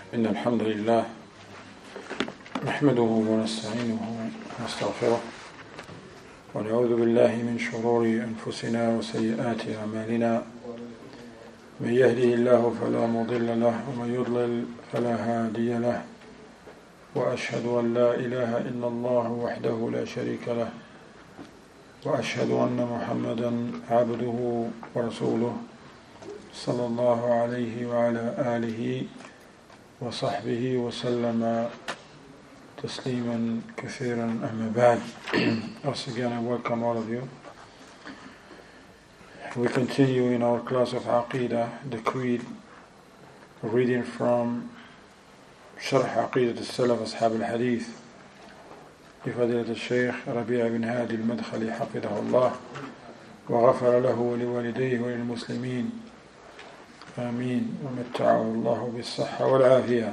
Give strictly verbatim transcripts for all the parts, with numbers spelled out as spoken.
إن الحمد لله نحمده ونستعينه ونستغفره ونعوذ بالله من شرور أنفسنا وسيئات أعمالنا من يهده الله فلا مضل له ومن يضلل فلا هادي له وأشهد أن لا إله إلا الله وحده لا شريك له وأشهد أن محمدا عبده ورسوله صلى الله عليه وعلى آله وصحبه وسلم تسليما كثيرا أما بعد. Once again I welcome all of you. We continue in our class of Aqidah, the Creed, reading from شرح عقيدة السلف أصحاب الحديث بفضيلة الشيخ ربيع بن هادي المدخلي حفظه الله وغفر له ولوالديه وللمسلمين آمين ومتعه الله بالصحة والعافية.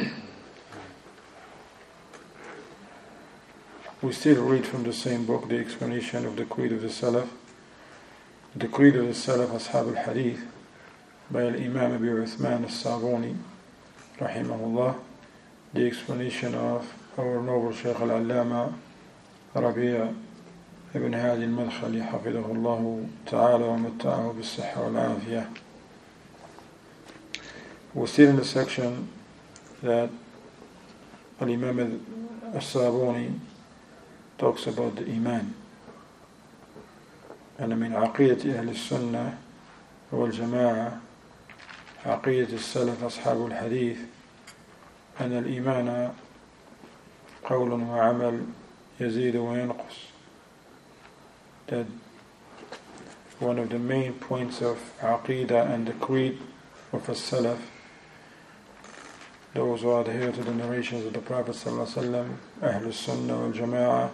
We still read from the same book the explanation of the Creed of the Salaf, the Creed of the Salaf Ashab al-Hadith by Imam Abi Uthman al-Sabuni rahimahullah, the explanation of our noble Shaykh al-Allama Rabi' ibn Hadi al-Madkhali حفظه الله تعالى ومتعه بالصحة والعافية. We're still in the section that Al-Imam al-Sabuni talks about the Iman. And I mean عقيدة أهل السنة والجماعة عقيدة السلف أصحاب الحديث أن الإيمان قول وعمل يزيد وينقص. That one of the main points of عقيدة and the creed of السلف, those who adhere to the narrations of the Prophet ﷺ, أهل السنة والجماعة,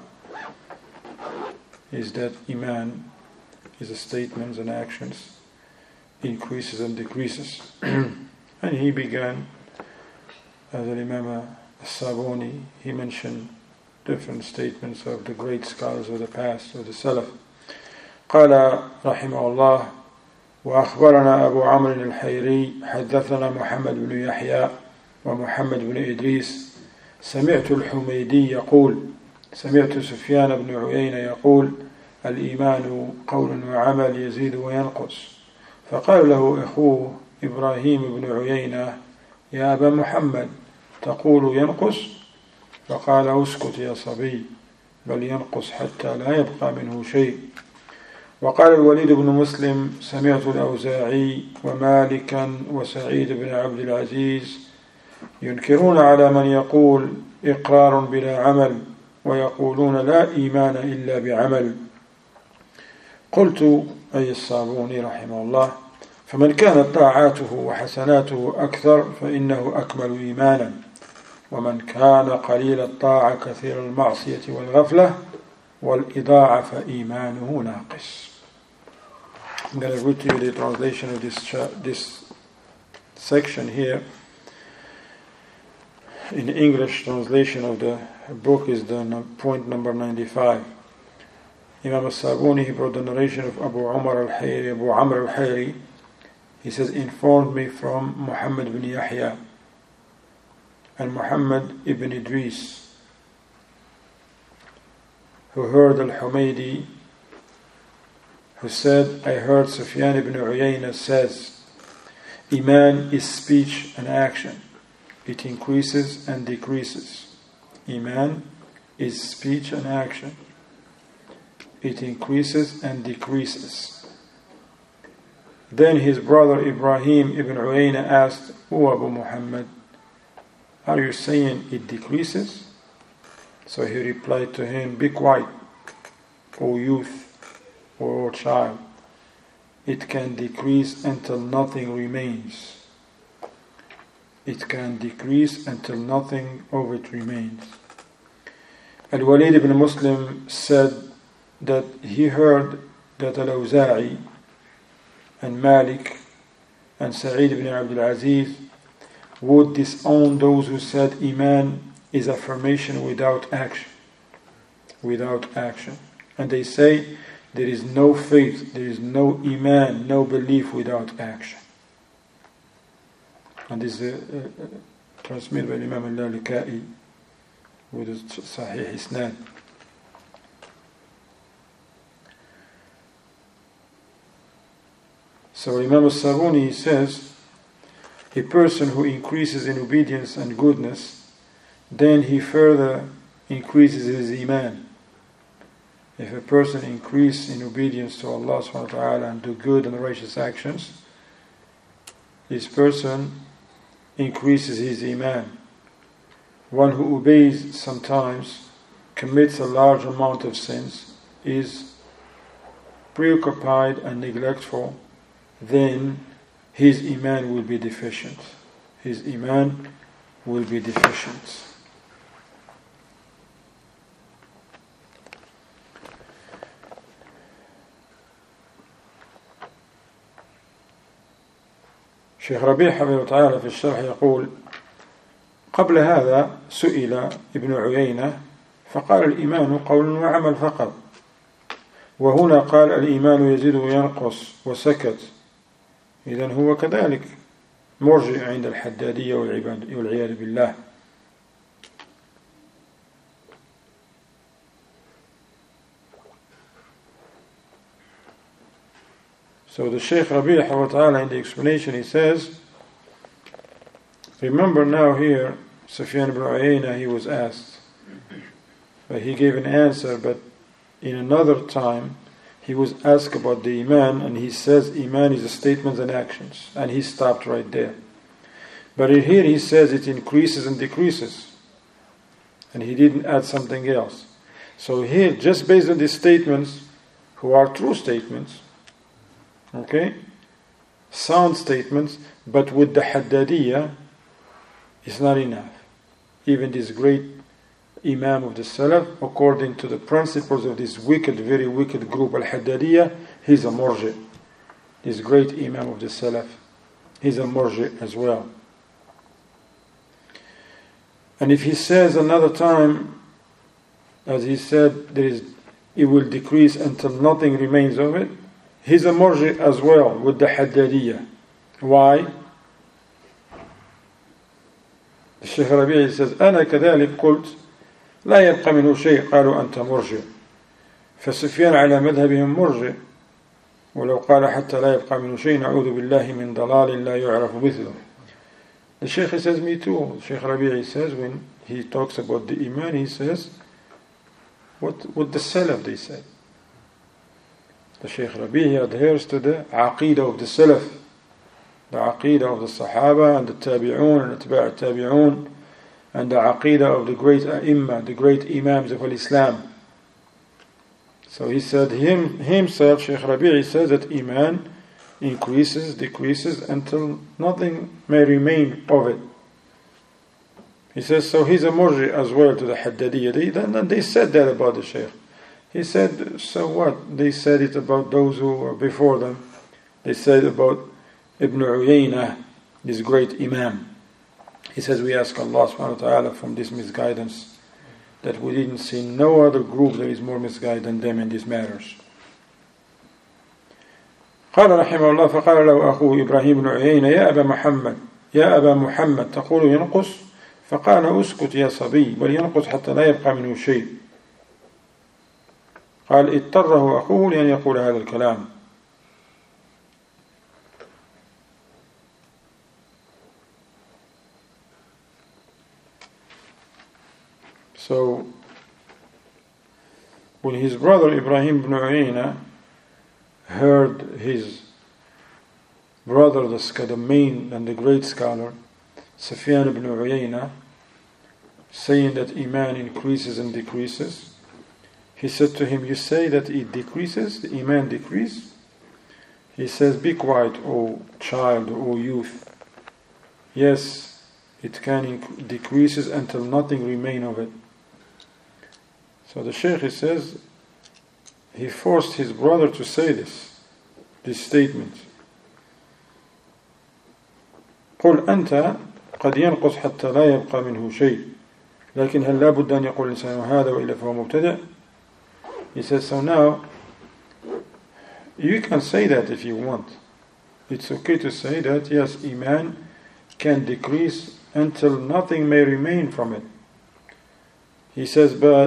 is that Iman is a statements and actions, increases and decreases. And he began, as Imam al-Sabuni, he mentioned different statements of the great scholars of the past, of the Salaf. قال رحمه الله: وأخبرنا أبو عمرو الحيري حدثنا محمد بن يحيى ومحمد بن إدريس سمعت الحميدي يقول سمعت سفيان بن عيينة يقول الإيمان قول وعمل يزيد وينقص. فقال له أخوه إبراهيم بن عيينة: يا أبا محمد تقول ينقص؟ فقال: اسكت يا صبي، بل ينقص حتى لا يبقى منه شيء. وقال الوليد بن مسلم سمعت الأوزاعي ومالكا وسعيد بن عبد العزيز ينكرون على من يقول إقرار بلا عمل ويقولون لا إيمان إلا بعمل. قلت أي الصابوني رحمه الله: فمن كانت طاعاته وحسناته أكثر فإنه أكمل إيمانا، ومن كان قليل الطاعة كثير المعصية والغفلة والإضاعة فإيمانه ناقص. I'm going to read to you the translation of this cha- this section here. In the English translation of the book is the no, point number ninety-five. Imam al-Sabuni, he brought the narration of Abu Umar al-Hayri, Abu Amr al-Hayri. He says, informed me from Muhammad ibn Yahya and Muhammad ibn Idris, who heard al-Humaydi, who said, I heard Sufyan ibn Uyayna says, Iman is speech and action. It increases and decreases. Iman is speech and action. It increases and decreases. Then his brother Ibrahim ibn Uyayna asked, O Abu Muhammad, are you saying it decreases? So he replied to him, be quiet, O youth, O child. It can decrease until nothing remains. It can decrease until nothing of it remains. Al-Walid ibn Muslim said that he heard that Al-Awza'i and Malik and Sa'id ibn Abdul Aziz would disown those who said Iman is affirmation without action. Without action. And they say there is no faith, there is no Iman, no belief without action. And this is a, transmitted by Imam al-Lalaka'i with a Sahih Isnad. So Imam al-Sabuni says, a person who increases in obedience and goodness, then he further increases his iman. If a person increases in obedience to Allah subhanahu wa ta'ala and do good and righteous actions, this person increases his iman. One who obeys sometimes, commits a large amount of sins, is preoccupied and neglectful, then his iman will be deficient. His iman will be deficient. شيخ ربيع حفظه الله تعالى في الشرح يقول: قبل هذا سئل ابن عيينة فقال الإيمان قول وعمل فقط، وهنا قال الإيمان يزيد وينقص وسكت. إذن هو كذلك مرجع عند الحدادية والعياذ بالله. So the Shaykh Rabi' Ta'ala in the explanation, he says, remember now here, Sufyan ibn Uyayna, he was asked, but he gave an answer, but in another time he was asked about the Iman, and he says Iman is a statements and actions, and he stopped right there. But in here he says it increases and decreases, and he didn't add something else. So here, just based on these statements, who are true statements, okay, sound statements, but with the Haddadiyya, it's not enough. Even this great Imam of the Salaf, according to the principles of this wicked, very wicked group, Al-Haddadiyya, he's a murji. This great Imam of the Salaf, he's a murji as well. And if he says another time, as he said, there is, it will decrease until nothing remains of it, he's a murji as well with the Haddadiyya. Why? The Shaykh Rabi' says, أنا كذلك قلت لا يبقى منه شيء قالوا أنت مرجع. فسفيان على مذهبهم مرجع، ولو قال حتى لا يبقى منه شيء نعوذ بالله من ضلال لا يعرف مثله. The Shaykh says, me too. Shaykh Rabi' says, when he talks about the Iman, he says, what, what the Salaf they said. The Shaykh Rabi' adheres to the Aqidah of the Salaf, the Aqidah of the Sahaba and the Tabi'un and the Atba' Tabi'un, and the Aqidah of the great A'imma, the great Imams of Islam. So he said him, himself, Shaykh Rabi' says that Iman increases, decreases until nothing may remain of it. He says, so he's a murji as well to the Haddadiyya. And they said that about the Shaykh. He said, so what? They said it about those who were before them. They said about Ibn Uyayna, this great Imam. He says, we ask Allah subhanahu wa ta'ala from this misguidance, that we didn't see no other group that is more misguided than them in these matters. قال رحمه الله فقال له أخوه إبراهيم بن عيينة يا أبا محمد يا أبا محمد تقول ينقص؟ فقال اسكت يا صبي بل ينقص حتى لا يبقى منه شيء. قال اضطره أخوه لأن يقول هذا الكلام. So when his brother Ibrahim ibn Uyayna heard his brother, the, the main and the great scholar, Sufyan ibn Uyayna, saying that Iman increases and decreases, he said to him, you say that it decreases, the Iman decreases? He says, be quiet, O child, O youth. Yes, it can inc- decreases until nothing remain of it. So the Shaykh, he says, he forced his brother to say this, this statement. قل أنت قد ينقص حتى لا يبقى منه شيء لكن هل لا بد أن يقول الإنسان هذا وإلا فهو مبتدع. He says, so now you can say that if you want. It's okay to say that yes, Iman can decrease until nothing may remain from it. He says, but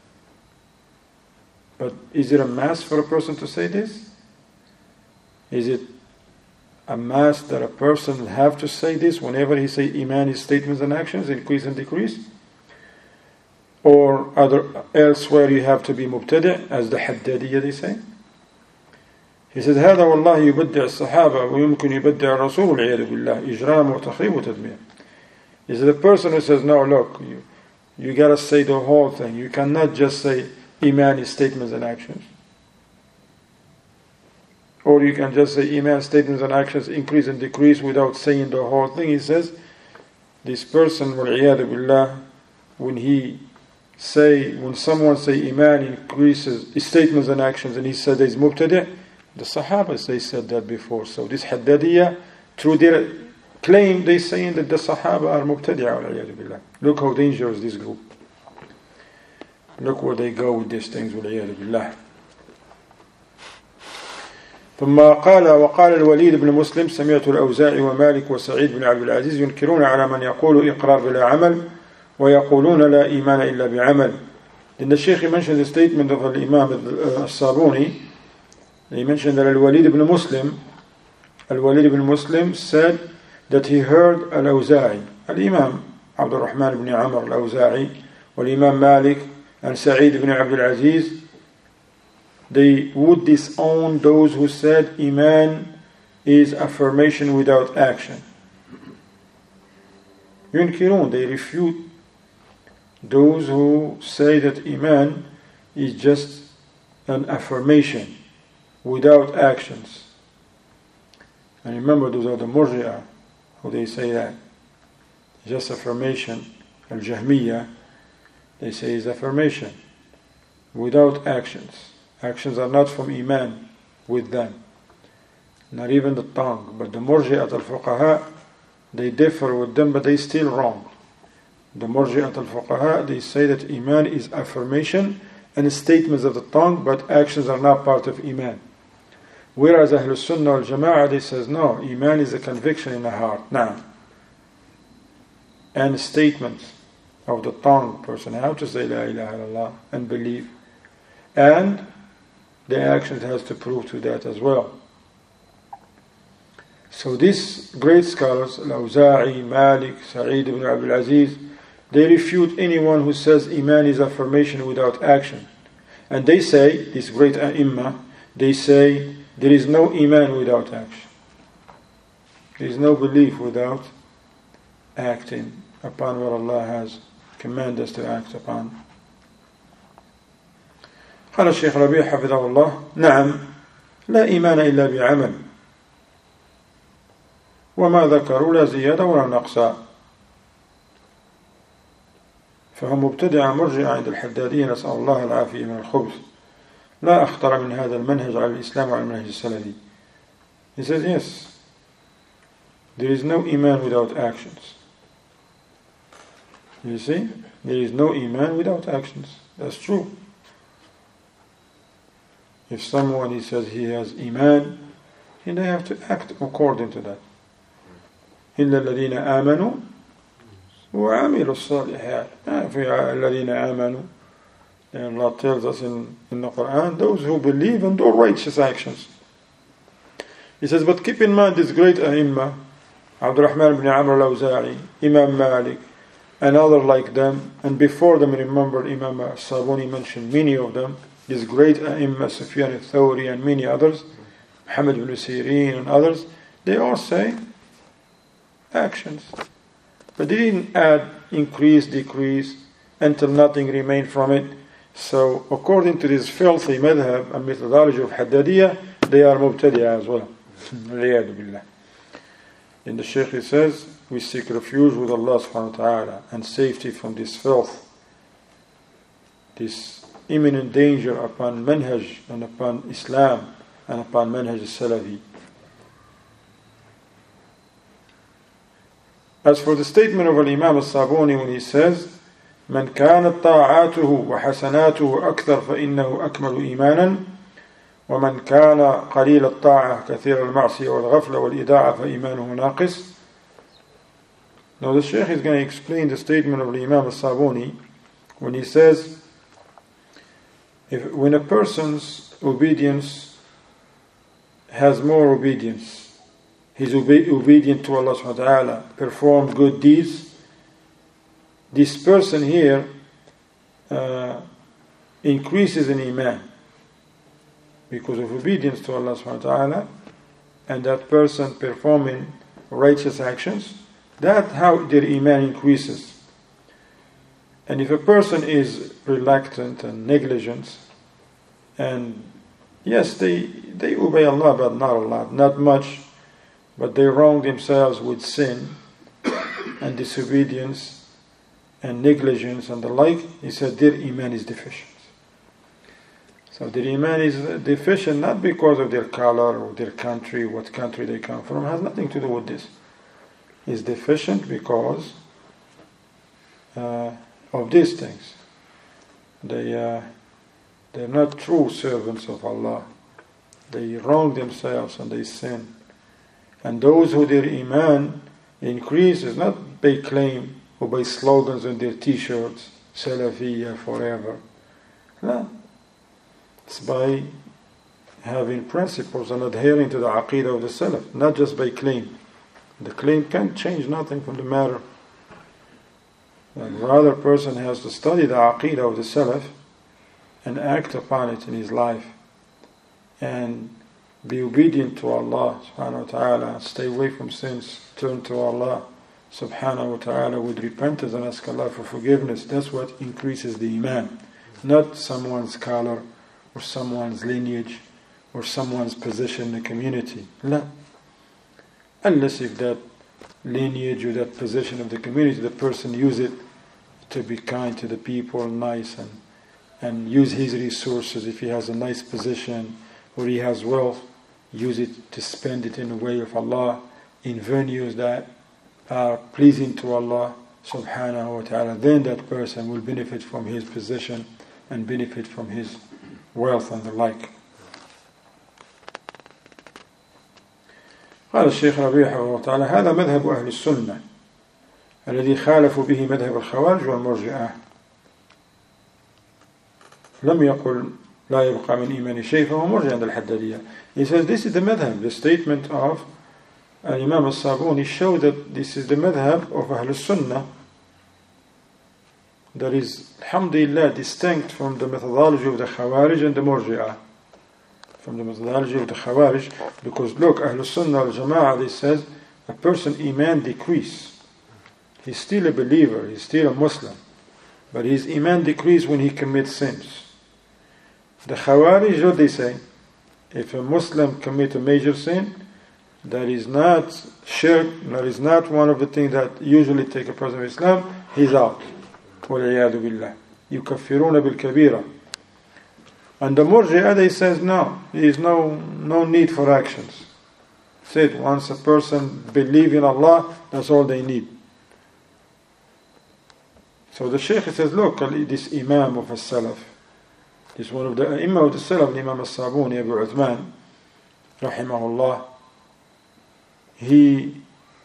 but is it a must for a person to say this? Is it a must that a person have to say this whenever he say Iman, his statements and actions increase and decrease? Or other elsewhere you have to be mubtadi', as the Haddadiyya they say? He says, هذا والله يبدع الصحابة ويمكن يبدع الرسول والعياذ بالله إجرام وتخريب وتدمير. Is the person who says, no, look, you, you gotta say the whole thing. You cannot just say Iman is statements and actions. Or you can just say Iman statements and actions increase and decrease without saying the whole thing. He says, this person, والعياذ بالله, when he say, when someone say Iman increases his statements and actions and he said he's mubtadi', the Sahabas, they said that before. So this Haddadiyya, through their claim, they saying that the Sahaba are mubtadi'a. Look how dangerous this group. Look where they go with these things. ثم قال وقال الوليد بن مسلم سمعت الأوزاعي ومالك وسعيد بن عبد العزيز ينكرون على من يقول إقرار بلا عمل ويقولون لا إيمان إلا بعمل. Then the Shaykh mentioned the statement of Imam al-Sabuni. He mentioned that Al-Walid ibn Muslim, Al-Walid ibn Muslim said that he heard Al-Awza'i, Al-Imam Abdul Rahman ibn Amr Al-Awza'i, Al-Imam Malik and Sa'id ibn Abdul Aziz, they would disown those who said Iman is affirmation without action. Yunkirun, they refute those who say that Iman is just an affirmation without actions. And remember, those are the Murji'ah who they say that just affirmation. Al-Jahmiyyah, they say is affirmation without actions. Actions are not from Iman with them, not even the tongue. But the Murji'at al-Fuqaha, they differ with them, but they still wrong. The Murji'at al-Fuqaha, they say that Iman is affirmation and statements of the tongue, but actions are not part of Iman. Whereas Ahlul Sunnah wal Jama'ah, they says no, Iman is a conviction in the heart now, and statements of the tongue, person how to say La ilaha illallah and believe, and the actions has to prove to that as well. So these great scholars, Al-Awza'i, Malik, Sa'id ibn Abdul Aziz, they refute anyone who says Iman is affirmation without action. And they say, this great A'imma, they say there is no Iman without action. There is no belief without acting upon what Allah has commanded us to act upon. قال الشيخ ربيع حفظه الله نعم لا إيمان إلا بعمل وما ذكروا لا زيادة ولا نقصا. فهم مبتدع مرجع عند الحدادية نسأل الله العافية من الخبث لا أخطر من هذا المنهج على الإسلام وعلى المنهج السلفي. He says yes, there is no Iman without actions. You see, there is no Iman without actions. That's true. If someone he says he has Iman, then they have to act according to that. إلا الذين آمنوا وعملوا الصالحات. الذين آمنوا, and Allah tells us in, in the Quran, those who believe and do righteous actions. He says, but keep in mind this great A'imma, Abdul Rahman ibn Amr al-Awza'i, Imam Malik, and others like them, and before them, remember Imam Sabuni mentioned many of them, this great A'imma, Sufyan al-Thawri and many others, Muhammad ibn Sirin and others, they all say actions. But they didn't add increase, decrease, until nothing remained from it. So according to this filthy madhab and methodology of Haddadiyya, they are mubtadi'ah as well. In the Shaykh he says, we seek refuge with Allah subhanahu wa ta'ala and safety from this filth, this imminent danger upon manhaj and upon Islam and upon manhaj al-Salafi. As for the statement of Imam al-Sabuni when he says, من كانت طاعاته وحسناته أكثر فإنه أكمل إيمانا ومن كان قليل الطاعة كثير المعصية والغفلة والإداعة فإيمانه ناقص. Now the Shaykh is going to explain the statement of the Imam al-Sabuni when he says, if when a person's obedience has more obedience, he's obe- obedient to Allah subhanahu wa ta'ala, performed good deeds, this person here uh, increases in Iman because of obedience to Allah subhanahu wa ta'ala, and that person performing righteous actions, that's how their Iman increases. And if a person is reluctant and negligent, and yes, they, they obey Allah, but not a lot, not much, but they wrong themselves with sin and disobedience and negligence and the like, he said their Iman is deficient. So their Iman is deficient not because of their color or their country, what country they come from, it has nothing to do with this. It's deficient because uh, of these things. They, uh, they're not true servants of Allah. They wrong themselves and they sin. And those who their Iman increases not by claim or by slogans on their t-shirts, Salafiyya forever. No. It's by having principles and adhering to the Aqidah of the Salaf, not just by claim. The claim can't change nothing from the matter. And rather, a person has to study the Aqidah of the Salaf and act upon it in his life and be obedient to Allah subhanahu wa ta'ala, stay away from sins, turn to Allah subhanahu wa ta'ala with repentance and ask Allah for forgiveness. That's what increases the Iman, not someone's color or someone's lineage or someone's position in the community. No. Unless if that lineage or that position of the community, the person use it to be kind to the people, nice, and and use his resources. If he has a nice position or he has wealth, use it to spend it in the way of Allah, in venues that are pleasing to Allah subhanahu wa ta'ala. Then that person will benefit from his position and benefit from his wealth and the like. قال الشيخ ربيع حفظه الله تعالى: هذا مذهب أهل السنة الذي خالفوا به مذهب الخوارج والمرجئة. لم يقل لا يبقى من إيمان شيء فهو مرجئ عند الحدادية. He says this is the madhab, the statement of Imam al-Sabuni show that this is the madhab of Ahl al-Sunnah that is, alhamdulillah, distinct from the methodology of the Khawarij and the Murji'ah. From the methodology of the Khawarij, because look, Ahl al-Sunnah al-Jama'ah, they says a person Iman decrease. He's still a believer, he's still a Muslim, but his Iman decrease when he commits sins. The Khawarij, what they say? If a Muslim commits a major sin, that is not shirk, that is not one of the things that usually take a person of Islam, he's out. وَالْعِيَاذُ بِاللَّهِ يُكَفِّرُونَ بِالْكَبِيرَةِ. And the Murji'ah, they says no, there is no, no need for actions. Said once a person believe in Allah, that's all they need. So the Shaykh says, look, this Imam of As-Salaf, this one of the Imam of the Salaf, Imam As-Sabuni, Abu Uthman, rahimahullah, he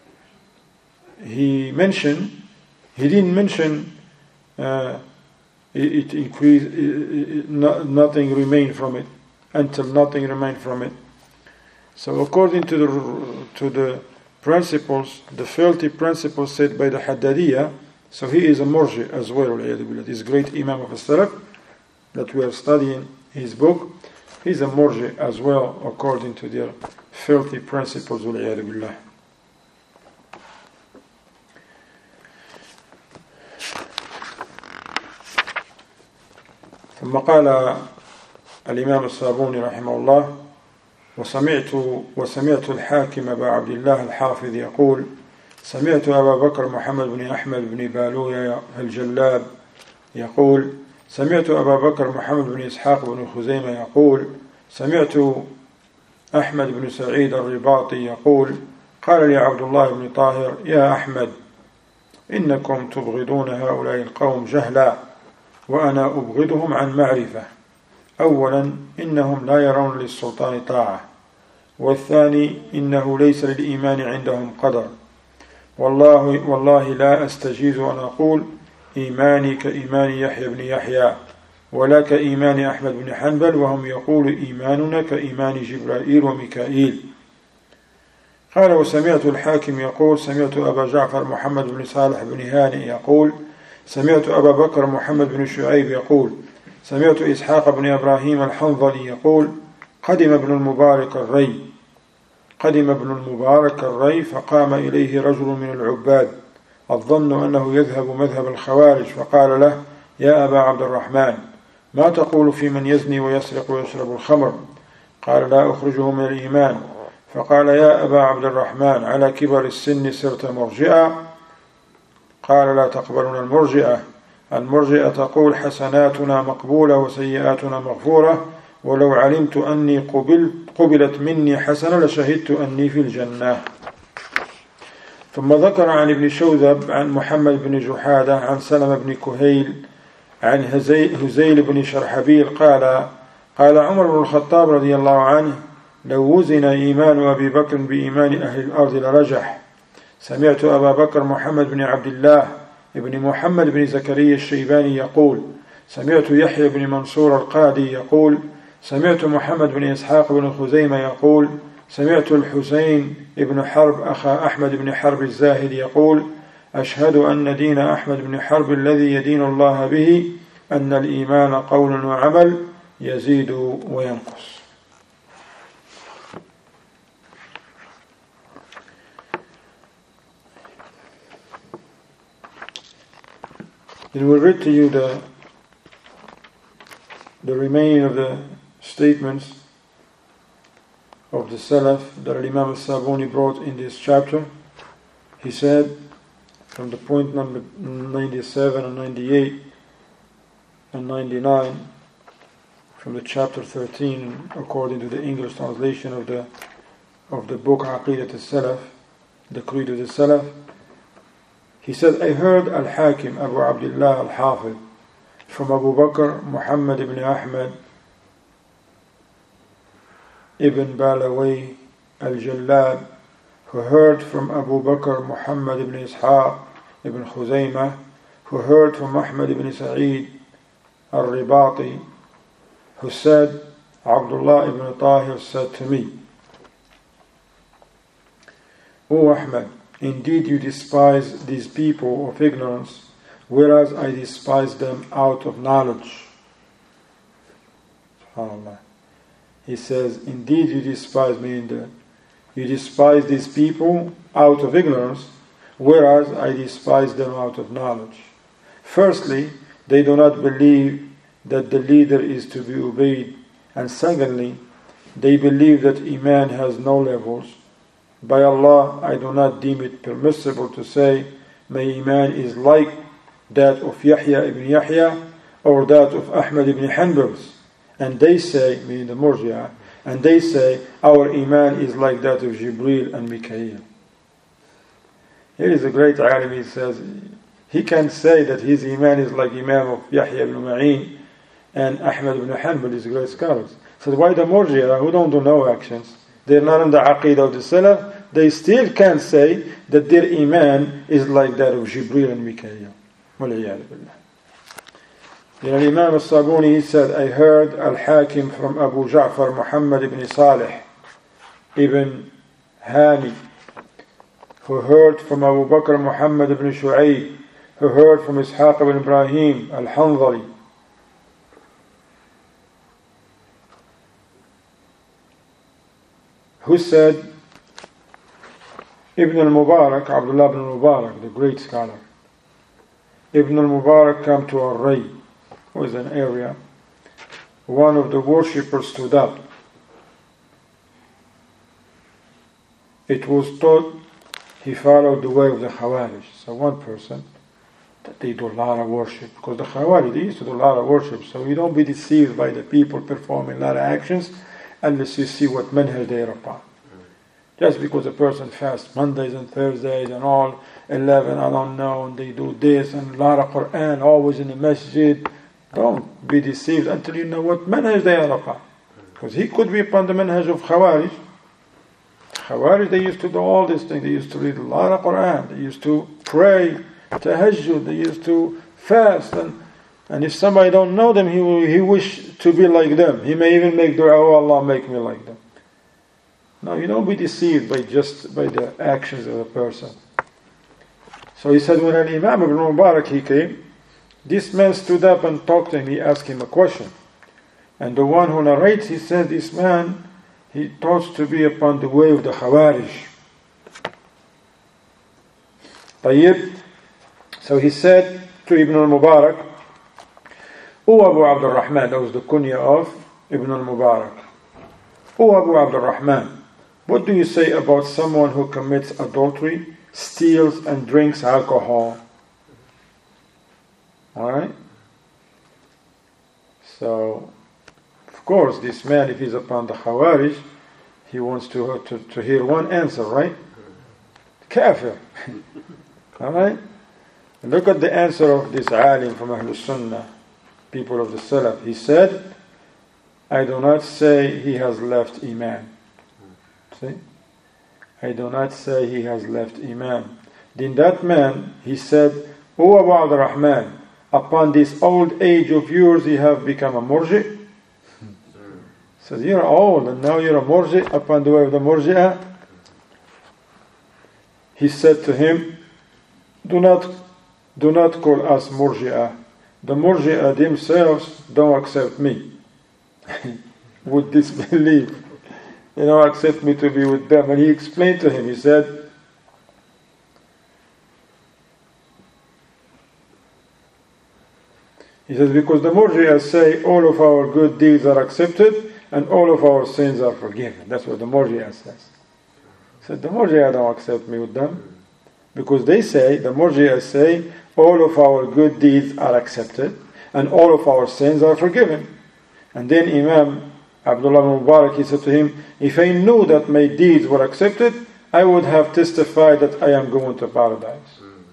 he mentioned, he didn't mention uh, it, it increased, it, it, no, nothing remained from it, until nothing remained from it. So according to the to the principles, the filthy principles set by the Haddadiyah, so he is a Murji as well. This great Imam of As-Salaf that we are studying his book, he's a Murji as well according to their filthy principles. ثم قال الإمام الصابوني رحمه الله: وسمعت وسمعت الحاكم أبا عبد الله الحافظ يقول: سمعت أبا بكر محمد بن أحمد بن بالوية الجلاب يقول: سمعت أبا بكر محمد بن إسحاق بن خزيمة يقول: سمعت أحمد بن سعيد الرباطي يقول: قال لي عبد الله بن طاهر: يا أحمد، إنكم تبغضون هؤلاء القوم جهلا، وأنا أبغضهم عن معرفة. أولا إنهم لا يرون للسلطان طاعة، والثاني إنه ليس للإيمان عندهم قدر، والله والله لا أستجيز أن أقول إيماني كإيمان يحيى بن يحيى ولا كإيمان أحمد بن حنبل وهم يقول إيماننا كإيمان جبرائيل وميكائيل. قال وسمعت الحاكم يقول سمعت أبا جعفر محمد بن صالح بن هانئ يقول سمعت أبا بكر محمد بن شعيب يقول سمعت إسحاق بن إبراهيم الحنظلي يقول قدم ابن المبارك الري قدم ابن المبارك الري فقام إليه رجل من العباد الظن أنه يذهب مذهب الخوارج فقال له يا أبا عبد الرحمن ما تقول في من يزني ويسرق ويشرب الخمر؟ قال لا أخرجه من الإيمان. فقال يا أبا عبد الرحمن على كبر السن صرت مرجئا؟ قال لا تقبلون المرجئة، المرجئة تقول حسناتنا مقبولة وسيئاتنا مغفورة ولو علمت أني قبلت قبلت مني حسنة لشهدت أني في الجنة. ثم ذكر عن ابن شوذب عن محمد بن جحادة عن سلم بن كهيل عن هزيل بن شرحبيل قال قال عمر بن الخطاب رضي الله عنه لو وزن إيمان أبي بكر بإيمان أهل الأرض لرجح. سمعت أبا بكر محمد بن عبد الله ابن محمد بن زكريا الشيباني يقول سمعت يحيى بن منصور القاضي يقول سمعت محمد بن إسحاق بن خزيمة يقول سمعت الحسين بن حرب أخا أحمد بن حرب الزاهد يقول أشهد أن دين أحمد بن حرب الذي يدين الله به أن الإيمان قول وعمل يزيد وينقص. Then we'll read to you the, the remaining of the statements of the Salaf that Imam al-Sabuni brought in this chapter. He said, from the point number ninety-seven and ninety-eight and ninety-nine, from the chapter thirteen, according to the English translation of the of the book Aqidat al-Salaf, the Creed of the Salaf, he said, I heard Al-Hakim Abu Abdullah Al-Hafid from Abu Bakr Muhammad ibn Ahmad ibn Balaway Al-Jallab, who heard from Abu Bakr Muhammad ibn Ishaq ibn Khuzaymah, who heard from Ahmad ibn Sa'id Al-Ribati, who said, Abdullah ibn Tahir said to me, O Ahmad, indeed you despise these people of ignorance, whereas I despise them out of knowledge. SubhanAllah. He says, indeed you despise me in that. You despise these people out of ignorance, whereas I despise them out of knowledge. Firstly, they do not believe that the leader is to be obeyed, and secondly, they believe that Iman has no levels. By Allah, I do not deem it permissible to say my Iman is like that of Yahya ibn Yahya or that of Ahmad ibn Hanbal's. And they say, meaning the Murji'ah, and they say our Iman is like that of Jibreel and Mikael. Here is a great alim, he says, he can say that his Iman is like Imam of Yahya ibn Ma'in and Ahmad ibn Hanbal, these great scholars. So why the Murji'ah, who don't do no actions, they're not in the Aqidah of the Salaf, they still can't say that their Iman is like that of Jibreel and Mikael. Wal'iyadu billah. Then Imam al-Sabuni, he said, I heard Al-Hakim from Abu Ja'far Muhammad ibn Salih ibn Hani, who heard from Abu Bakr Muhammad ibn Shu'ayb, who heard from Ishaq ibn Ibrahim al-Hanzali, who said, Ibn al-Mubarak, Abdullah ibn al-Mubarak, the great scholar, Ibn al-Mubarak came to Ar-Ray, who is an area. One of the worshippers stood up. It was taught he followed the way of the Khawarij. So one person, that they do a lot of worship, because the Khawarij, they used to do a lot of worship, so you don't be deceived by the people performing a lot of actions unless you see what manhaj they are upon. Just because a person fasts Mondays and Thursdays and all eleven, I don't know, and they do this and a lot of Quran, always in the masjid, don't be deceived until you know what manhaj they are upon. Because he could be upon the manhaj of Khawarij. Khawarij, they used to do all these things. They used to read a lot of Quran. They used to pray, tahajjud. They used to fast. And, and if somebody don't know them, he will, he wish to be like them. He may even make dua, oh Allah, make me like them. No, you don't be deceived by just by the actions of a person. So he said, when an Imam Ibn Mubarak he came, this man stood up and talked to him. He asked him a question. And the one who narrates, he said, this man, he thought to be upon the way of the Khawarij. Tayyib. So he said to Ibn al-Mubarak, O Abu Abdul Rahman, that was the kunya of Ibn al-Mubarak. O Abu Abdul Rahman, what do you say about someone who commits adultery, steals and drinks alcohol? Alright? So, of course, this man, if he's upon the Khawarij, he wants to, to, to hear one answer, right? Kafir. Alright? Look at the answer of this alim from Ahlul Sunnah, people of the Salaf. He said, I do not say he has left Iman. See? I do not say he has left Iman. Then that man, he said, O Abu Abd Rahman, upon this old age of yours, you have become a murji. So you're old and now you're a murji upon the way of the murji'ah. He said to him, do not, do not call us murji'ah. The murji'ah themselves don't accept me. Would disbelieve. They don't accept me to be with them. And he explained to him, he said, he says, because the murji'ah say all of our good deeds are accepted and all of our sins are forgiven. That's what the murji'ah says. He said, the murji'ah don't accept me with them. Because they say, the murji'ah say, all of our good deeds are accepted and all of our sins are forgiven. And then Imam Abdullah Mubarak, he said to him, if I knew that my deeds were accepted, I would have testified that I am going to paradise. Mm.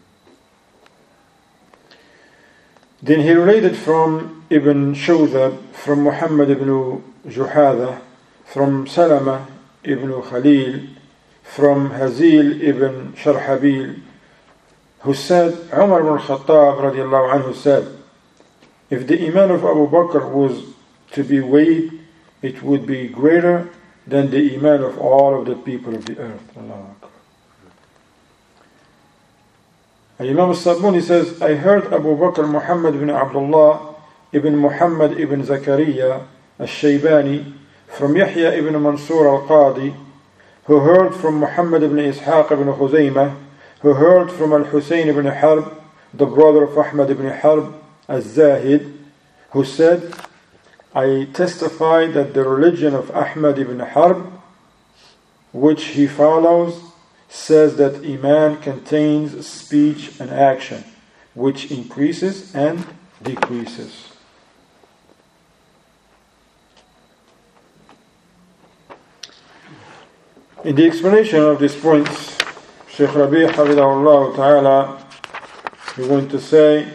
Then he related from Ibn Shawzab, from Muhammad ibn Juhada, from Salama ibn Khalil, from Hazil ibn Sharhabil, who said, Umar ibn Khattab radiallahu anhu said, if the iman of Abu Bakr was to be weighed, it would be greater than the iman of all of the people of the earth. Allahu Akbar. Imam al-Sabuni says, I heard Abu Bakr Muhammad ibn Abdullah ibn Muhammad ibn Zakaria al-Shaybani from Yahya ibn Mansur al-Qadi, who heard from Muhammad ibn Ishaq ibn Khuzaymah, who heard from Al-Husayn ibn Harb, the brother of Ahmad ibn Harb al-Zahid, who said, I testify that the religion of Ahmad ibn Harb, which he follows, says that Iman contains speech and action, which increases and decreases. In the explanation of these points, Shaykh Rabi' Hafidahullah Ta'ala is going to say,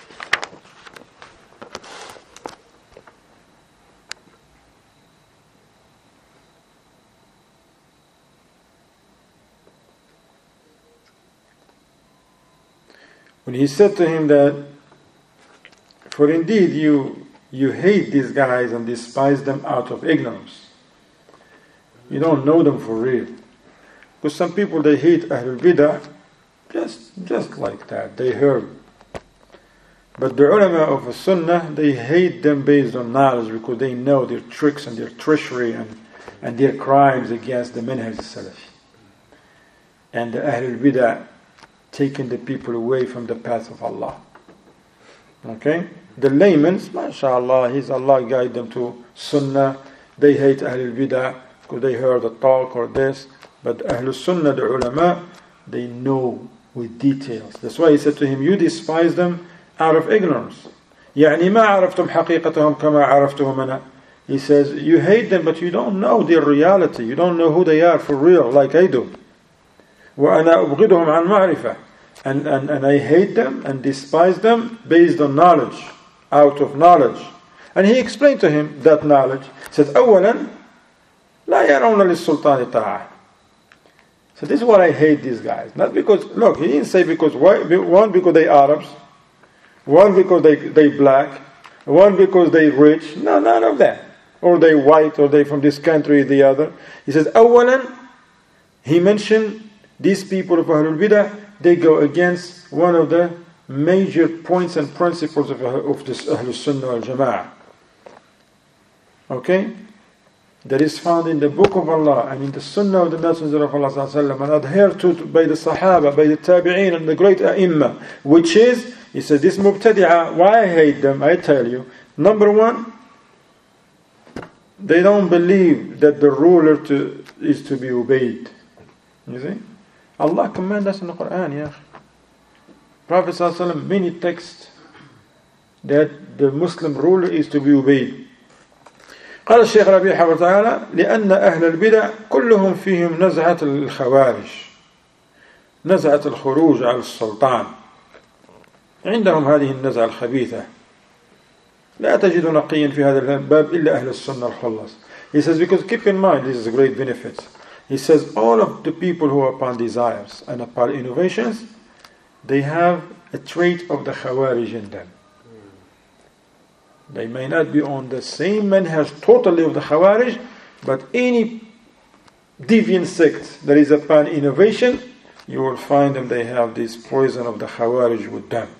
when he said to him that, for indeed you you hate these guys and despise them out of ignorance. You don't know them for real. Because some people, they hate Ahlul Bidah just, just like that. They heard. But the ulama of the Sunnah, they hate them based on knowledge because they know their tricks and their treachery and, and their crimes against the Minhaj Salafi. And the Ahlul Bidah taking the people away from the path of Allah. Okay? The laymen, mashallah, He's Allah guide them to Sunnah. They hate Ahlul Bidah because they heard a talk or this. But Ahlul Sunnah, the ulama, they know with details. That's why he said to him, you despise them out of ignorance. يعني ما عرفتم حقيقتهم كما عرفتهم أنا. He says, you hate them, but you don't know their reality. You don't know who they are for real, like I do. وأنا أبغضهم عن معرفة. And, and, and I hate them and despise them based on knowledge, out of knowledge. And he explained to him that knowledge. He said, أولا لا يرون للسلطان طاعة. So this is what I hate these guys. Not because, look, he didn't say because, why, one because they Arabs, one because they, they black, one because they rich. No, none of that. Or they white, or they from this country or the other. He says, أولا, he mentioned these people of Ahlul Bidah, they go against one of the major points and principles of, of this Ahlul Sunnah wal Jama'ah. Okay? That is found in the Book of Allah and in the Sunnah of the Messenger of Allah sallallahu alaihi wasallam, and adhered to by the Sahaba, by the Tabi'een and the great A'imma, which is, he said, this Mubtadi'ah, why I hate them, I tell you. Number one, they don't believe that the ruler to, is to be obeyed. You see? Allah commands us in the Quran, yeah. Prophet sallallahu alaihi wasallam, many texts that the Muslim ruler is to be obeyed. قال الشيخ ربيع حفظه تعالى لأن أهل البدع كلهم فيهم نزعة الخوارج نزعة الخروج على السلطان عندهم هذه النزعة الخبيثة لا تجد نقيا في هذا الباب إلا أهل السنة الخلص. He says, because keep in mind, this is a great benefit. He says all of the people who are upon desires and upon innovations, they have a trait of the Khawarij in them. They may not be on the same manhaj totally of the Khawarij, but any deviant sect that is upon innovation, you will find them, they have this poison of the Khawarij with them.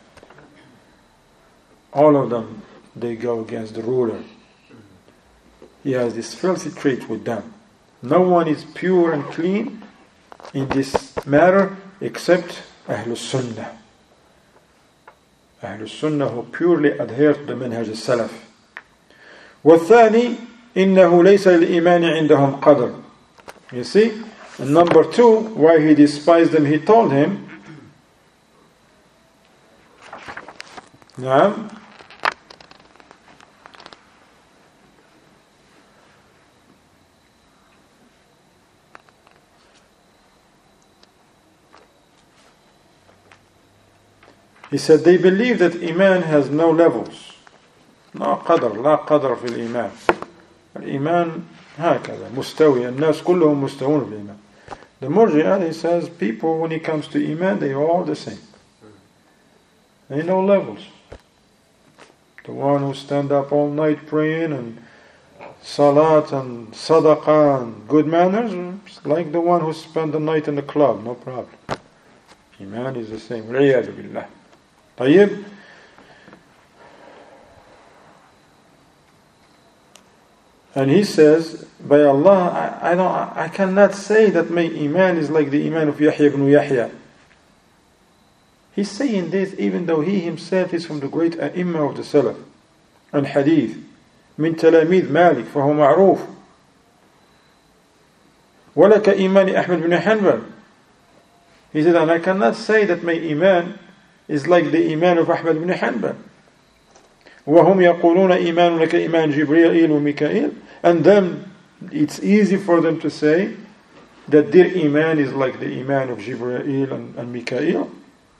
All of them, they go against the ruler. He has this filthy trait with them. No one is pure and clean in this matter except Ahlul Sunnah. Ahlul Sunnah who purely adhere to the manhaj al-Salaf. والثاني إنه ليس للإيمان عندهم قدر. You see? And number two, why he despised them, he told him, نعم, he said they believe that Iman has no levels. لا قدر لا قدر في الإيمان. الإيمان هكذا مستوي. الناس كلهم مستوون في الإيمان. The Murji'ah, he says, people when it comes to Iman, they are all the same. There are no levels. The one who stand up all night praying and salat and sadaqah and good manners, is like the one who spent the night in the club, no problem. Iman is the same. والعياذ بالله. طيب. And he says, by Allah, I, I don't, I cannot say that my iman is like the iman of Yahya ibn Yahya. He's saying this even though he himself is from the great a'imma of the Salaf and Hadith, من تلاميذ مالك فهو معروف. ولا كإيمان أحمد بن حنبل. He said, and I cannot say that my iman is like the iman of Ahmad ibn Hanbal. وهم يقولون إيماننا كإيمان جبريل وميكائيل. And then it's easy for them to say that their iman is like the iman of Jibreel and, and Mikael.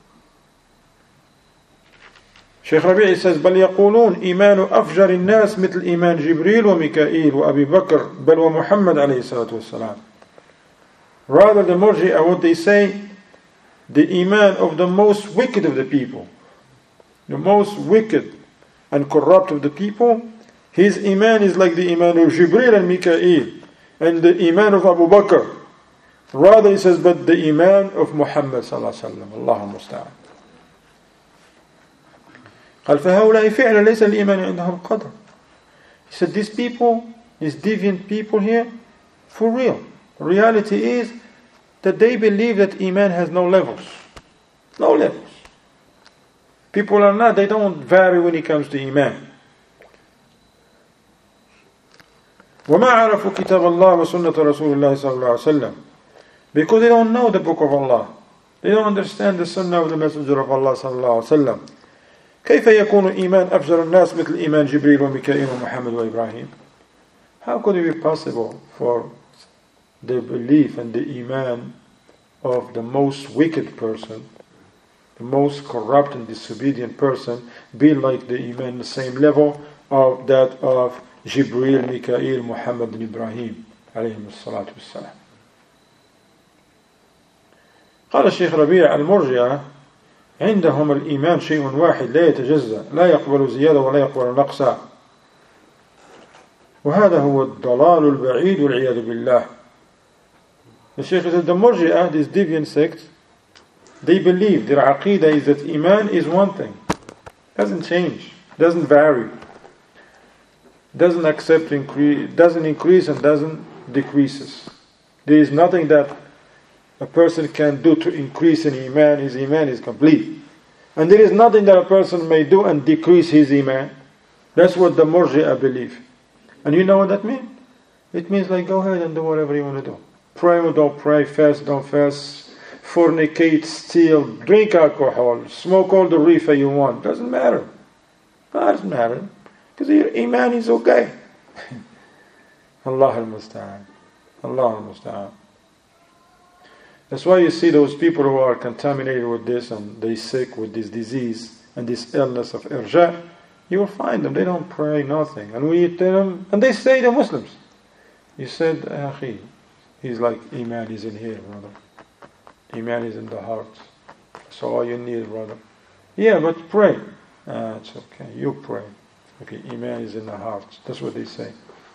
Shaykh Rabi' says بل يقولون إيمان أفجر الناس مثل إيمان جبريل وميكائيل وأبي بكر بل ومحمد عليه الصلاة والسلام. Rather the Murji'ah, what they say, the iman of the most wicked of the people, the most wicked and corrupt of the people, his iman is like the iman of Jibreel and Mikael, and the iman of Abu Bakr. Rather, he says, but the iman of Muhammad sallallahu alaihi wasallam. Allahu musta'an. قال فهؤلاء فعلا ليس الإيمان عندهم قدر. He said, these people, these deviant people here, for real, the reality is that they believe that iman has no levels. No levels. People are not, they don't vary when it comes to iman. وما عرفوا كتاب الله وسنة رسول الله صلى الله عليه وسلم. Because they don't know the book of Allah. They don't understand the sunnah of the messenger of Allah صلى الله عليه وسلم. كيف يكون إيمان أفجر الناس مثل إيمان جبريل وميكائيل ومحمد وإبراهيم? How could it be possible for the belief and the iman of the most wicked person, the most corrupt and disobedient person, be like the iman, the same level of that of Jibreel, Mikael, Muhammad and Ibrahim alayhim as-salatu was-salam. قال الشيخ ربيع المرجئة عندهم الإيمان شيء واحد لا يتجزأ لا يقبل زيادة ولا يقبل نقصا وهذا هو الضلال البعيد والعياذ بالله. The Shaykh said the Murji'ah, this deviant sect, they believe their aqidah is that Iman is one thing, doesn't change, doesn't vary, doesn't accept increase, doesn't increase and doesn't decreases. There is nothing that a person can do to increase in Iman. His Iman is complete. And there is nothing that a person may do and decrease his Iman. That's what the Murji'ah believe. And you know what that means? It means like go ahead and do whatever you want to do. Pray or don't pray, fast, don't fast, fornicate, steal, drink alcohol, smoke all the reefer you want. Doesn't matter. Doesn't matter. Because your Iman is okay. Allah al-Musta'an. Allah al-Musta'an. That's why you see those people who are contaminated with this and they sick with this disease and this illness of irja, you will find them, they don't pray, nothing. And we tell them, and they say they're Muslims. You said, Akhi, he's like, Iman is in here, brother. Iman is in the heart. That's all you need, brother. Yeah, but pray. Ah, it's okay, you pray. Okay, Iman is in the heart. That's what they say.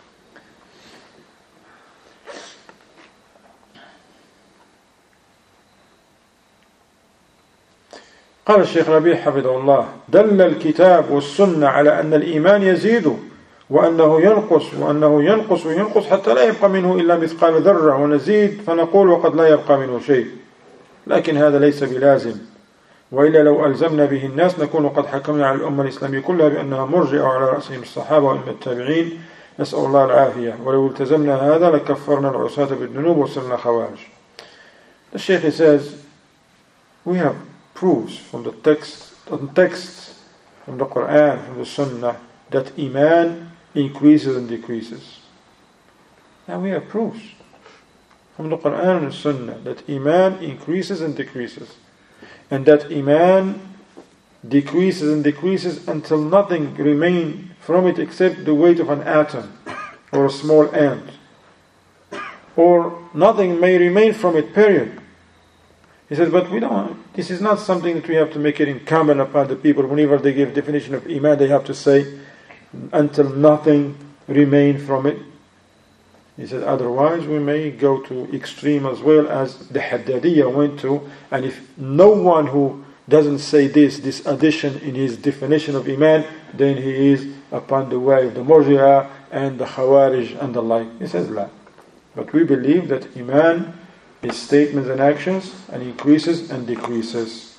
قال الشيخ ربيع حفظه الله دل الكتاب والسنة على أن الإيمان يزيد وأنه ينقص وأنه ينقص وينقص حتى لا يبقى منه إلا مثقال ذرة ونزيد فنقول وقد لا يبقى منه شيء لكن هذا ليس بلازم وإلا لو ألزمنا به الناس نكون قد حكمنا على الأمة الإسلامية كلها بأنها مرجئة وعلى رأسهم الصحابة وإما التابعين نسأل الله العافية ولو التزمنا هذا لكفرنا العصاة بالذنوب وصرنا خوارج. The Shaykh says we have proves from the text, from texts from the Quran, from the Sunnah, that Iman increases and decreases. Now we have proofs from the Quran and the Sunnah that Iman increases and decreases, and that Iman decreases and decreases until nothing remains from it except the weight of an atom or a small ant, or nothing may remain from it, period. He says, but we don't, this is not something that we have to make it incumbent upon the people. Whenever they give definition of Iman, they have to say, until nothing remain from it. He said, otherwise we may go to extreme as well as the Haddadiyya went to, and if no one who doesn't say this, this addition in his definition of Iman, then he is upon the way of the Murji'ah and the Khawarij and the like. He says, la. But we believe that Iman is statements and actions, and increases and decreases.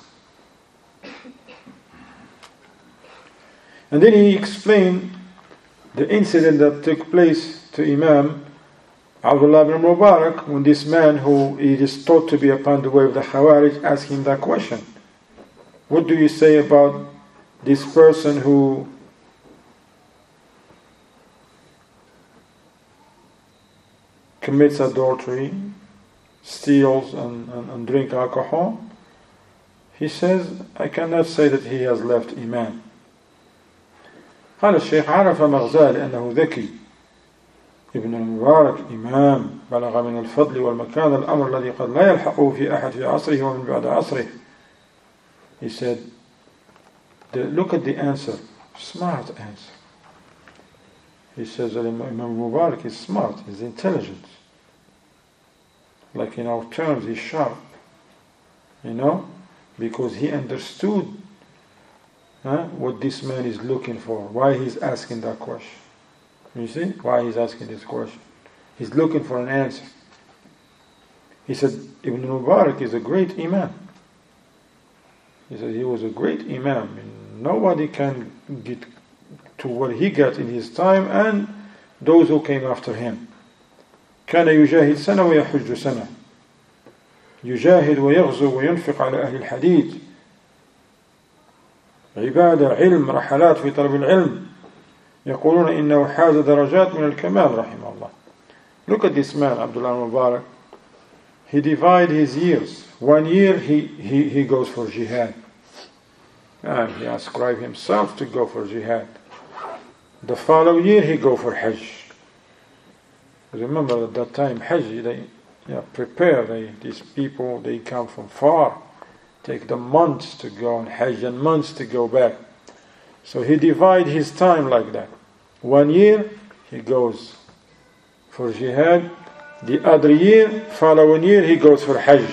And then he explained the incident that took place to Imam Abdullah ibn Mubarak when this man who it is thought to be upon the way of the Khawarij asked him that question. What do you say about this person who commits adultery, steals and, and, and drink alcohol? He says, I cannot say that he has left Iman. قال الشيخ عرف مغزال أنه ذكي ابن المبارك إمام بلغ من الفضل والمكان الأمر الذي قد لا يلحقه في أحد في عصره ومن بعد عصره. He said, the, look at the answer, smart answer. He says that Imam Mubarak is smart, he's intelligent. Like in our terms, he's sharp. You know? Because he understood huh, what this man is looking for, why he's asking that question. You see? Why he's asking this question. He's looking for an answer. He said, Ibn Mubarak is a great Imam. He said he was a great Imam. And nobody can get to what he got in his time and those who came after him. كان يجاهد سنة ويحج سنة يجاهد ويغزو وينفق على أهل الحديد عبادة علم رحلات في طلب العلم يقولون إنه حاز درجات من الكمال رحمه الله. Look at this man, Abdullah Mubarak. He divided his years. One year he, he, he goes for jihad. And he ascribed himself to go for jihad. The following year he go for hajj. Remember at that time hajj, they, yeah, prepare. They, these people, they come from far. Take them months to go on Hajj and months to go back. So he divides his time like that. One year, he goes for jihad. The other year, following year, he goes for Hajj.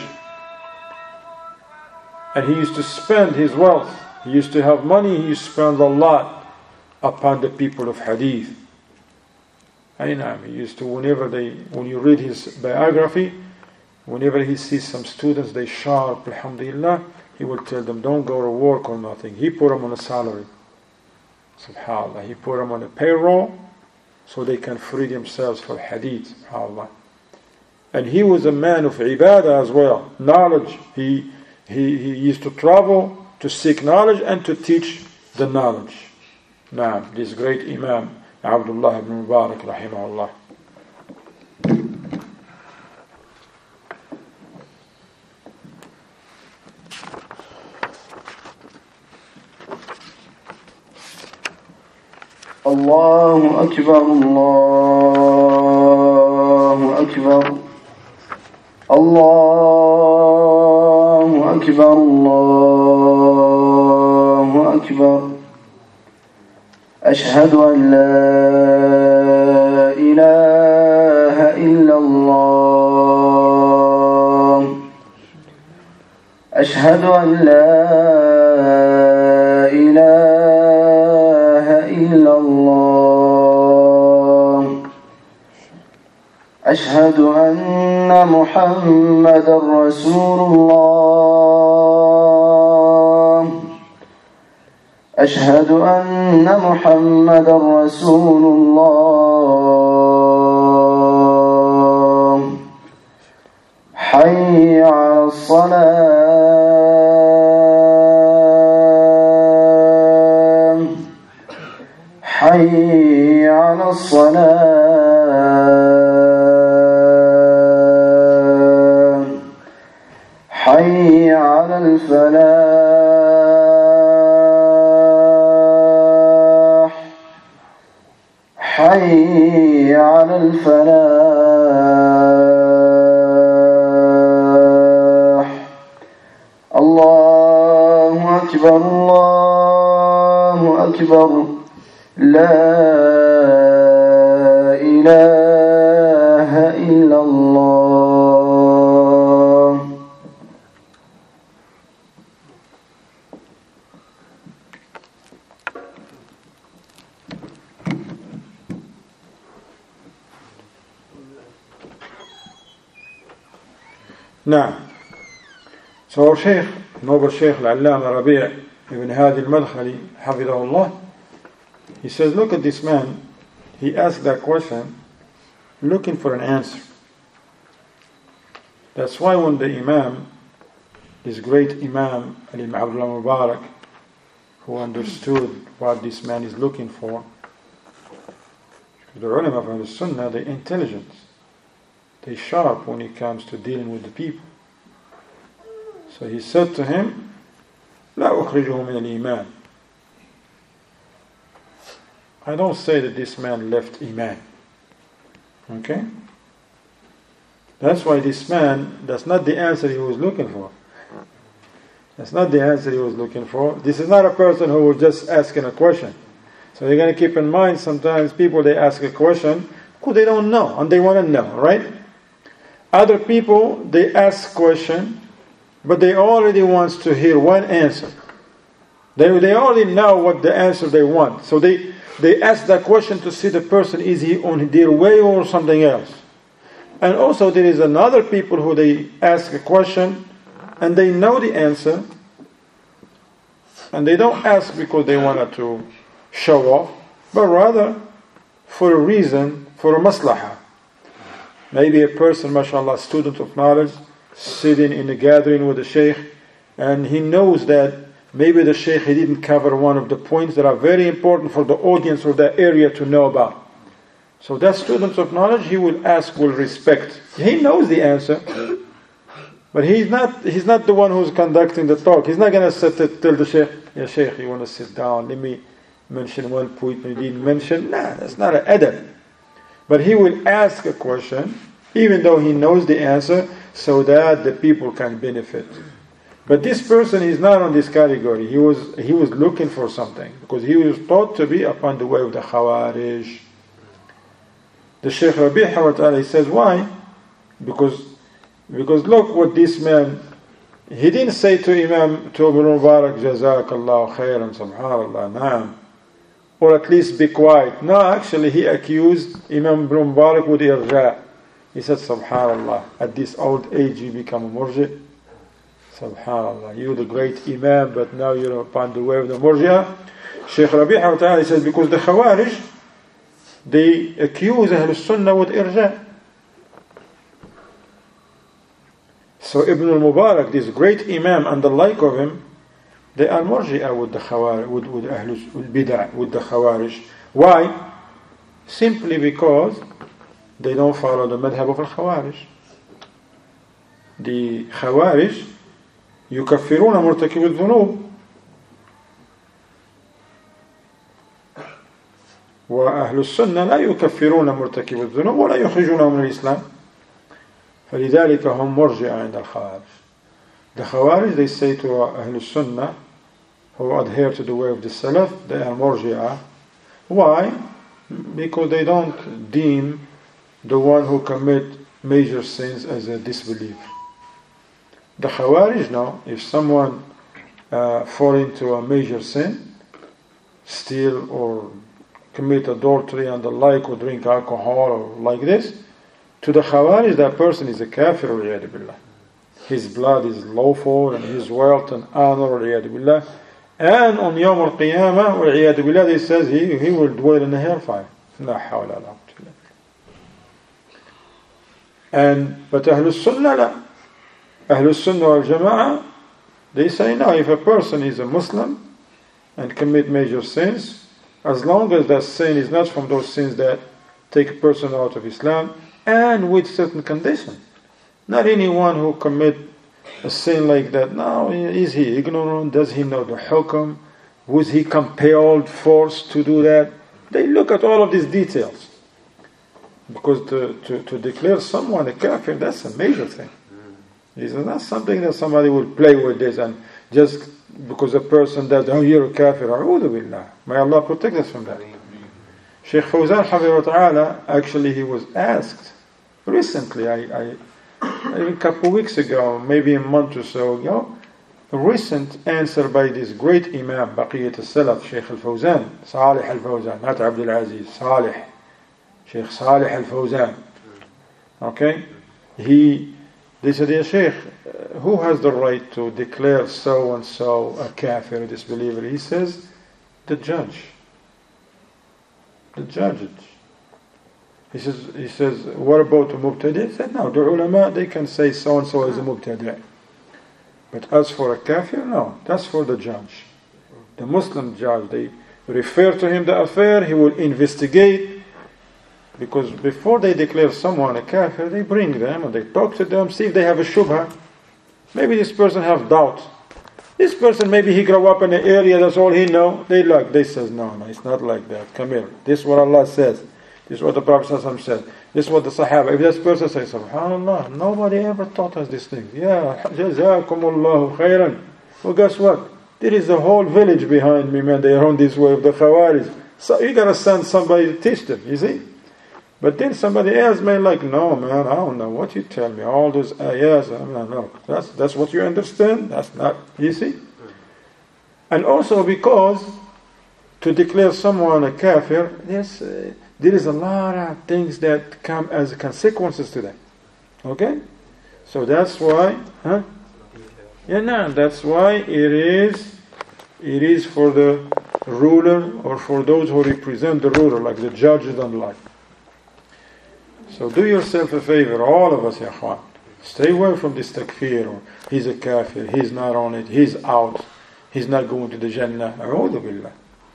And he used to spend his wealth. He used to have money. He used to spend a lot upon the people of Hadith. I know. He used to, whenever they, when you read his biography, whenever he sees some students, they sharp, alhamdulillah, he will tell them, don't go to work or nothing. He put them on a salary. SubhanAllah. He put them on a payroll so they can free themselves for Hadith. SubhanAllah. And he was a man of ibadah as well. Knowledge. He, he, he used to travel to seek knowledge and to teach the knowledge. Now, this great Imam, Abdullah ibn Mubarak, rahimahullah. الله أكبر الله أكبر الله أكبر الله أكبر أشهد أن لا إله إلا الله أشهد أن لا إله إلا الله أشهد أن محمدا رسول الله أشهد أن محمدا رسول الله حي على الصلاة حي على الصلاة حي على الفلاح حي على الفلاح الله أكبر الله أكبر لا إله إلا الله نعم. So our Shaykh, noble Shaykh Al-Allama Rabi' ibn Hadi al-Madkhali, Hafidahullah, he says, look at this man. He asked that question looking for an answer. That's why when the Imam, this great Imam, Imam Abdullah Mubarak, who understood what this man is looking for, the ulama of the Sunnah, they're intelligent. They're sharp when it comes to dealing with the people. So he said to him, لا أخرجه من الإيمان. I don't say that this man left Iman. Okay? That's why this man, that's not the answer he was looking for. That's not the answer he was looking for. This is not a person who was just asking a question. So you're going to keep in mind, sometimes people, they ask a question because they don't know and they want to know, right? Other people, they ask question, but they already want to hear one answer. They, they already know what the answer they want. So they They ask that question to see the person, is he on their way or something else? And also there is another people who they ask a question and they know the answer and they don't ask because they wanted to show off, but rather for a reason, for a maslahah. Maybe a person, mashallah, student of knowledge, sitting in a gathering with the Shaykh, and he knows that maybe the Shaykh he didn't cover one of the points that are very important for the audience or the area to know about. So that student of knowledge, he will ask, will respect. He knows the answer, but he's not he's not the one who's conducting the talk. He's not going to sit and tell the Shaykh, yeah Shaykh, you want to sit down, let me mention one point you didn't mention. Nah, that's not an adab. But he will ask a question even though he knows the answer, so that the people can benefit. But this person is not on this category. He was he was looking for something, because he was thought to be upon the way of the Khawarij. The Shaykh Rabi' he says, why? Because because look what this man, he didn't say to Imam, to Ibn Mubarak, Jazakallah khairan, subhanallah, naam, or at least be quiet. No, actually he accused Imam Ibn Mubarak with irja'. He said, subhanallah, at this old age you become a murji'. Subhanallah, you're the great Imam, but now you're upon the way of the murji'ah. Shaykh Rabi' he says, because the Khawarij, they accuse Ahlul Sunnah with irja'. So Ibn al-Mubarak, this great Imam and the like of him, they are murji'ah with the Khawarij, with, with Ahlul with Bid'ah, with the Khawarij. Why? Simply because they don't follow the madhab of al-Khawarij. The Khawarij يكفرون مرتكب الذنوب وأهل السنة لا يكفرون مرتكب الذنوب ولا يخرجونهم من الإسلام فلذلك هم مرجئة عند الخوارج. The Khawarij, they say to Ahl Sunnah who adhere to the way of the Salaf, they are مرجئة. Why? Because they don't deem the one who commit major sins as a disbeliever. The Khawarij now, if someone uh, fall into a major sin, steal or commit adultery and the like, or drink alcohol or like this, to the Khawarij that person is a kafir, waliyadu billah. His blood is lawful and his wealth and honor, waliyadu billah. And on Yawm al-Qiyamah, waliyadu billah, he says he, he will dwell in the hellfire. La hawla la quwwata. And but Ahlul Sunnah la. Ahlul Sunnah wal Jama'ah, they say no, if a person is a Muslim and commit major sins, as long as that sin is not from those sins that take a person out of Islam, and with certain conditions. Not anyone who commit a sin like that, no, is he ignorant? Does he know the hukm? Was he compelled, forced to do that? They look at all of these details. Because to, to, to declare someone a kafir, that's a major thing. This is not something that somebody will play with this and just because a person does, oh, you're a kafir, a'udhu billah. May Allah protect us from that. Shaykh Fawzan, Hafidhahu Ta'ala, actually he was asked recently, I, I, a couple of weeks ago, maybe a month or so ago, a recent answer by this great Imam, Baqiyat al-Salaf, Shaykh al-Fawzan, Salih al-Fawzan, not Abdul Aziz, Salih, Shaykh Salih al-Fawzan. Okay? He They said, Ya Shaykh, who has the right to declare so and so a kafir, a disbeliever? He says, the judge. The judge. He says, he says, what about the mubtadi'? He said, no, the ulama, they can say so and so is a mubtadi'. But as for a kafir, no, that's for the judge. The Muslim judge, they refer to him the affair, he will investigate. Because before they declare someone a kafir, they bring them and they talk to them, see if they have a shubha. Maybe this person have doubt. This person, maybe he grew up in an area, that's all he know. They like, they says, no, no, it's not like that. Come here. This is what Allah says. This is what the Prophet said. This is what the Sahaba. If this person says, subhanallah, nobody ever taught us these things. Yeah, jazakumullahu khairan. Well, guess what? There is a whole village behind me, man. They are on this way of the Khawarij. So you gotta send somebody to teach them, you see? But then somebody else may like, no man, I don't know what you tell me. All those ayahs, I don't know. That's, that's what you understand? That's not, you see? And also because to declare someone a kafir, yes, uh, there is a lot of things that come as consequences to that. Okay? So that's why, huh? Yeah, no, that's why it is, it is for the ruler or for those who represent the ruler, like the judges and like. So do yourself a favor, all of us, ya akhwan. Stay away from this takfir, or he's a kafir, he's not on it, he's out, he's not going to the Jannah. A'udhu billah.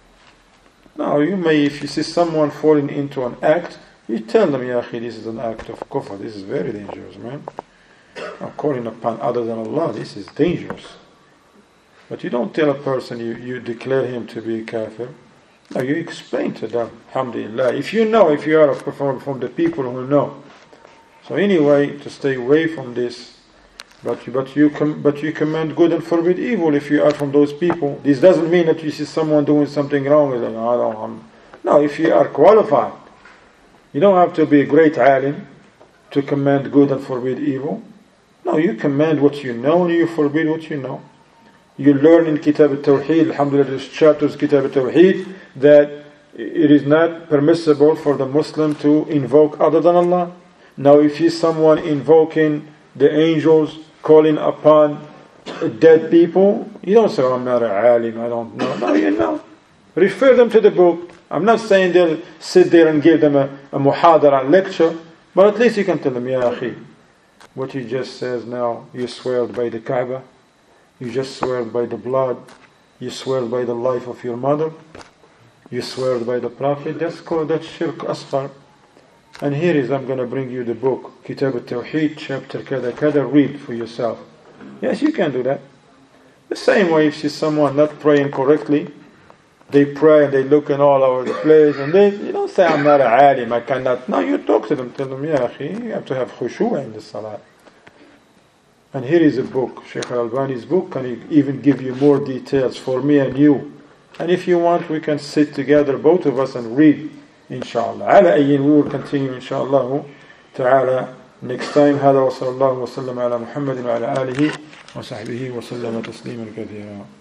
Now, you may, if you see someone falling into an act, you tell them, ya akhi, this is an act of kufr, this is very dangerous, man. Now, calling upon other than Allah, this is dangerous. But you don't tell a person, you, you declare him to be a kafir. No, you explain to them, alhamdulillah. If you know, if you are from, from the people who know, So anyway, to stay away from this. But you, but you com- but you command good and forbid evil if you are from those people. This doesn't mean that you see someone doing something wrong. And, no, I don't, I'm, no, if you are qualified, you don't have to be a great alim to command good and forbid evil. No, you command what you know and you forbid what you know. You learn in Kitab al-Tawheed, alhamdulillah, this chapters Kitab al-Tawheed, that it is not permissible for the Muslim to invoke other than Allah. Now if you see someone invoking the angels, calling upon dead people, you don't say, oh, I'm not a alim, I don't know. No, you know. Refer them to the book. I'm not saying they'll sit there and give them a, a muhadara lecture, but at least you can tell them, Ya akhi, what you just says now, you swear by the Kaaba, you just swear by the blood, you swear by the life of your mother, you swear by the Prophet, that's called that shirk asghar. And here is, I'm going to bring you the book, Kitab al-Tawheed, chapter kada kada, read for yourself. Yes, you can do that. The same way if you see someone not praying correctly, they pray and they look in all over the place, and they, you don't say, I'm not a alim, I cannot. No, you talk to them, tell them, Ya akhi, you have to have khushu' in the salah. And here is a book, Shaykh al-Albani's book, can even give you more details for me and you. And if you want, we can sit together, both of us, and read, inshallah. على أي, we will continue, inshallah, ta'ala, next time. هذا وصلى الله وسلم على محمد وعلى آله وصحبه وسلم تسليما كثيرا.